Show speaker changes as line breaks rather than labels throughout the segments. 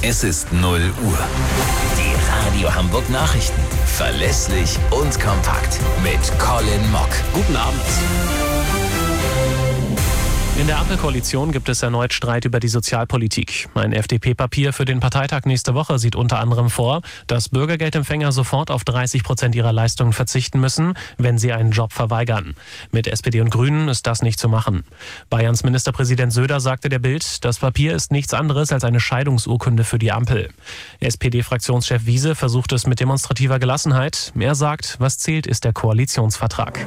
Es ist 0 Uhr. Die Radio Hamburg Nachrichten. Verlässlich und kompakt. Mit Colin Mock.
Guten Abend. In der Ampelkoalition gibt es erneut Streit über die Sozialpolitik. Ein FDP-Papier für den Parteitag nächste Woche sieht unter anderem vor, dass Bürgergeldempfänger sofort auf 30% ihrer Leistungen verzichten müssen, wenn sie einen Job verweigern. Mit SPD und Grünen ist das nicht zu machen. Bayerns Ministerpräsident Söder sagte der Bild, das Papier ist nichts anderes als eine Scheidungsurkunde für die Ampel. SPD-Fraktionschef Wiese versucht es mit demonstrativer Gelassenheit. Er sagt, was zählt, ist der Koalitionsvertrag.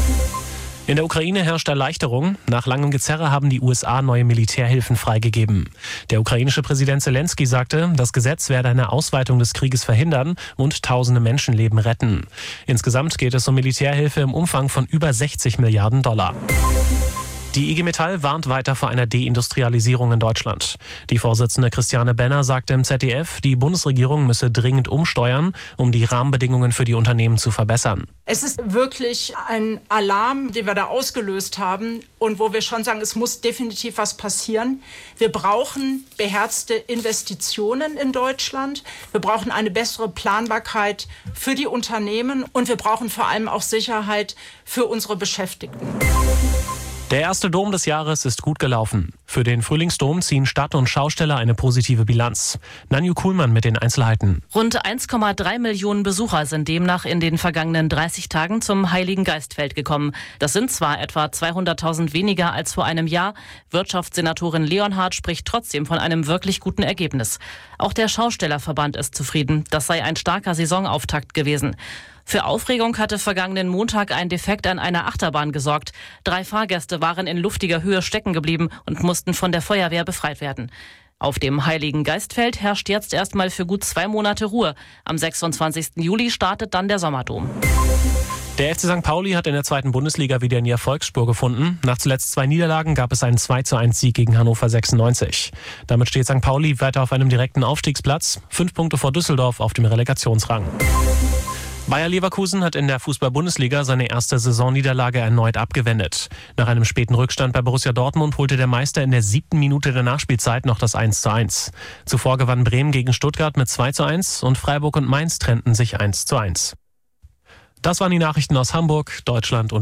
In der Ukraine herrscht Erleichterung. Nach langem Gezerre haben die USA neue Militärhilfen freigegeben. Der ukrainische Präsident Zelensky sagte, das Gesetz werde eine Ausweitung des Krieges verhindern und tausende Menschenleben retten. Insgesamt geht es um Militärhilfe im Umfang von über 60 Milliarden $. Die IG Metall warnt weiter vor einer Deindustrialisierung in Deutschland. Die Vorsitzende Christiane Benner sagte im ZDF, die Bundesregierung müsse dringend umsteuern, um die Rahmenbedingungen für die Unternehmen zu verbessern.
Es ist wirklich ein Alarm, den wir da ausgelöst haben und wo wir schon sagen, es muss definitiv was passieren. Wir brauchen beherzte Investitionen in Deutschland. Wir brauchen eine bessere Planbarkeit für die Unternehmen und wir brauchen vor allem auch Sicherheit für unsere Beschäftigten.
Der erste Dom des Jahres ist gut gelaufen. Für den Frühlingsdom ziehen Stadt und Schausteller eine positive Bilanz. Nanju Kuhlmann mit den Einzelheiten.
Rund 1,3 Millionen Besucher sind demnach in den vergangenen 30 Tagen zum Heiligen Geistfeld gekommen. Das sind zwar etwa 200.000 weniger als vor einem Jahr. Wirtschaftssenatorin Leonhardt spricht trotzdem von einem wirklich guten Ergebnis. Auch der Schaustellerverband ist zufrieden. Das sei ein starker Saisonauftakt gewesen. Für Aufregung hatte vergangenen Montag ein Defekt an einer Achterbahn gesorgt. 3 Fahrgäste waren in luftiger Höhe stecken geblieben und mussten von der Feuerwehr befreit werden. Auf dem Heiligen Geistfeld herrscht jetzt erstmal für gut 2 Monate Ruhe. Am 26. Juli startet dann der Sommerdom.
Der FC St. Pauli hat in der 2. Bundesliga wieder in die Erfolgsspur gefunden. Nach zuletzt 2 Niederlagen gab es einen 2:1 Sieg gegen Hannover 96. Damit steht St. Pauli weiter auf einem direkten Aufstiegsplatz, 5 Punkte vor Düsseldorf auf dem Relegationsrang. Bayer Leverkusen hat in der Fußball-Bundesliga seine erste Saisonniederlage erneut abgewendet. Nach einem späten Rückstand bei Borussia Dortmund holte der Meister in der 7. Minute der Nachspielzeit noch das 1:1. Zuvor gewann Bremen gegen Stuttgart mit 2:1 und Freiburg und Mainz trennten sich 1:1. Das waren die Nachrichten aus Hamburg, Deutschland und